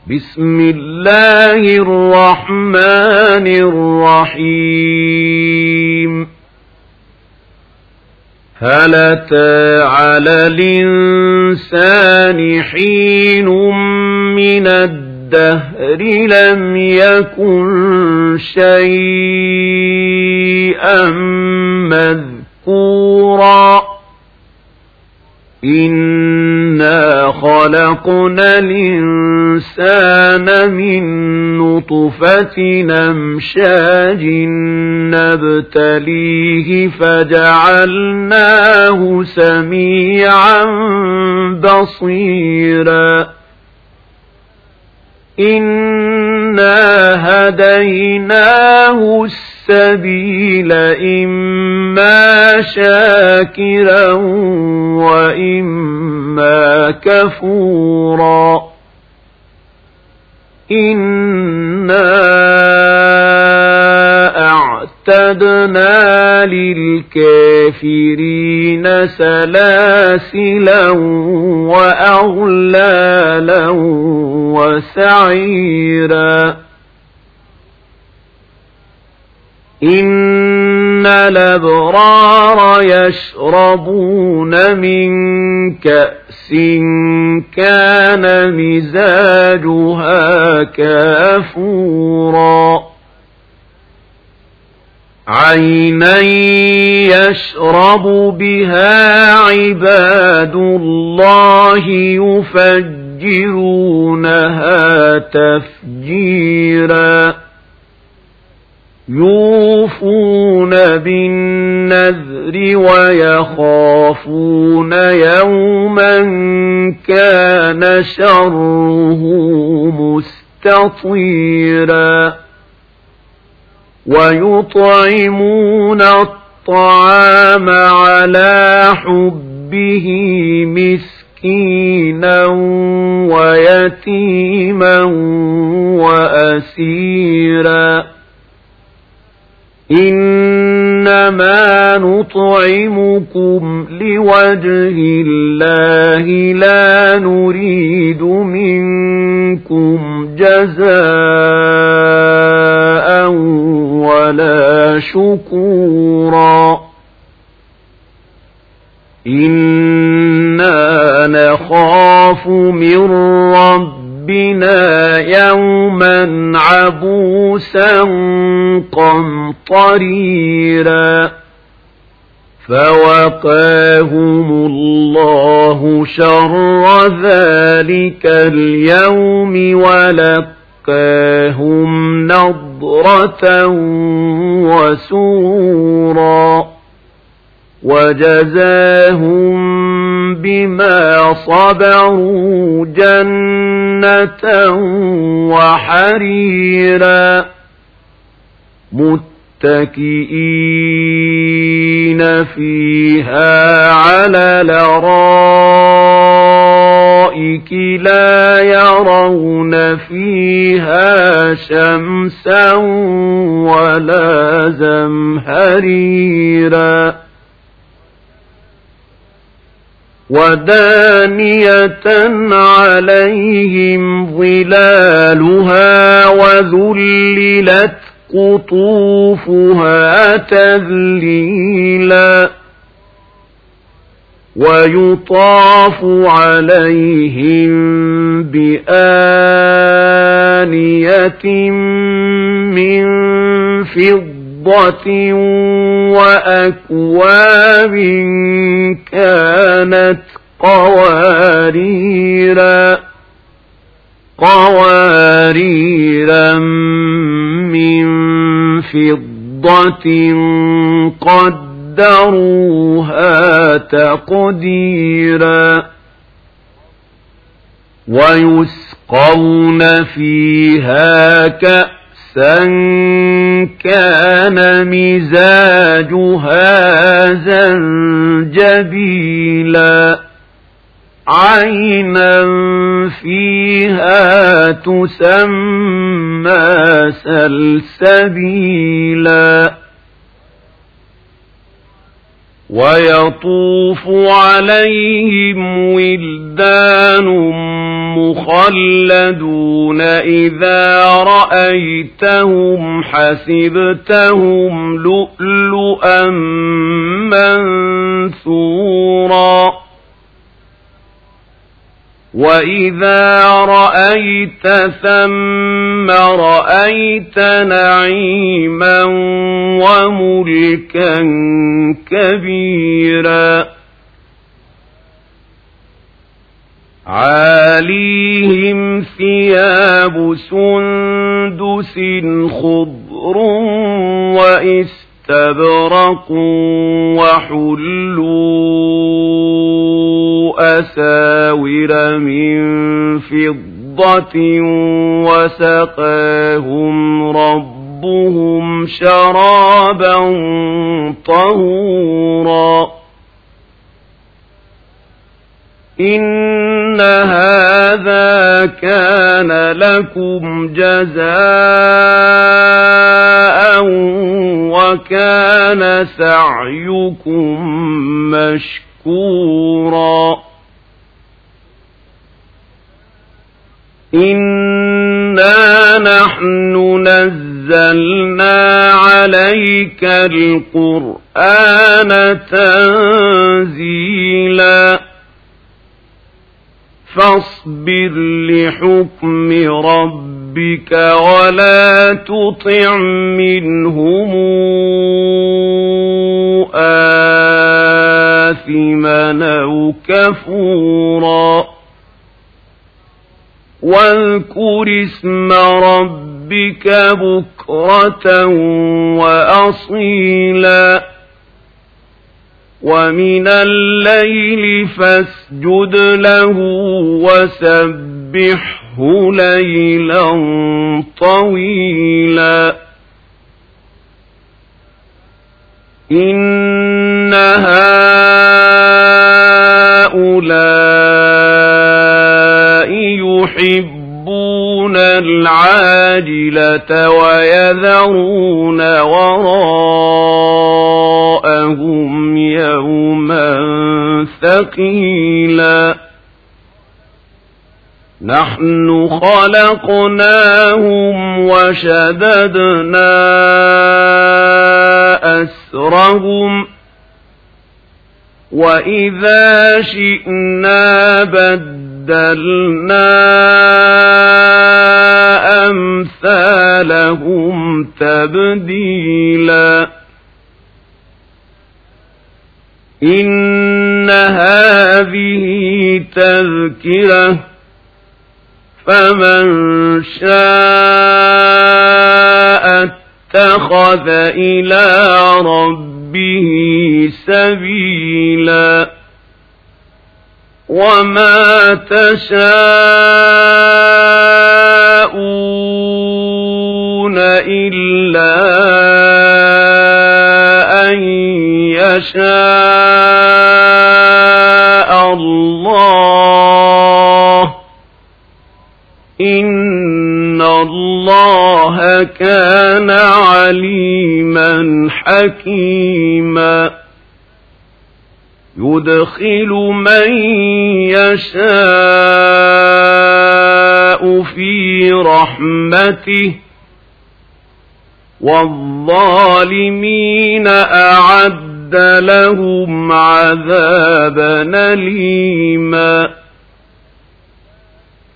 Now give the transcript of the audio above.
بسم الله الرحمن الرحيم هل أتى على الإنسان حين من الدهر لم يكن شيئا مذكورا إنا خلقنا الإنسان من نطفة أمشاج نبتليه فجعلناه سميعا بصيرا إنا هديناه السبيل إما شاكرا وإما كفورا إنا أعتدنا للكافرين سلاسلا وأغلالا وسعيرا إن الأبرار يشربون من كأس كان مزاجها كافورا عينا يشرب بها عباد الله يفجرونها تفجيرا يوفون بالنذر ويخافون يوما كان شره مستطيرا ويطعمون الطعام على حبه مسكينا ويتيما وأسيرا إنما نطعمكم لوجه الله لا نريد منكم جزاء ولا شكورا إنا نخاف من ربنا يوما عبوسا قمطريرا فوقاهم الله شر ذلك اليوم ولقاهم نضرة وسرورا وجزاهم بما صبروا جنة وحريرا متكئين فيها على الأرائك لا يرون فيها شمسا ولا زمهريرا ودانية عليهم ظلالها وذللت قطوفها تذليلا ويطاف عليهم بآنية من فضة وأكواب كانت قواريرا من فضة قدروها تقديرا ويسقون فيها كأسا كان مزاجها زنجبيلا عينا فيها تسمى سلسبيلا ويطوف عليهم ولدان المخلدون إذا رأيتهم حسبتهم لؤلؤا منثورا وإذا رأيت ثم رأيت نعيما وملكا كبيرا عاليهم ثياب سندس خضر واستبرق وحلوا أساور من فضة وسقاهم ربهم شرابا طهورا إن هذا كان لكم جزاء وكان سعيكم مشكورا إنا نحن نزلنا عليك القرآن تنزيلا فاصبر لحكم ربك ولا تطع منهم آثما أو كفورا واذكر اسم ربك بكرة وأصيلا ومن الليل فاسجد له وسبحه ليلا طويلا إن هؤلاء يحبون العاجلة ويذرون وراءهم يوما ثقيلا نحن خلقناهم وشددنا أسرهم وإذا شئنا بدلنا أمثالهم تبديلا إن هذه تذكرة فمن شاء اتخذ إلى ربه سبيلا وما تشاءون إلا أن يشاء الله إن الله كان عليما حكيما يدخل من يشاء في رحمته والظالمين أعد لهم عذابا أليما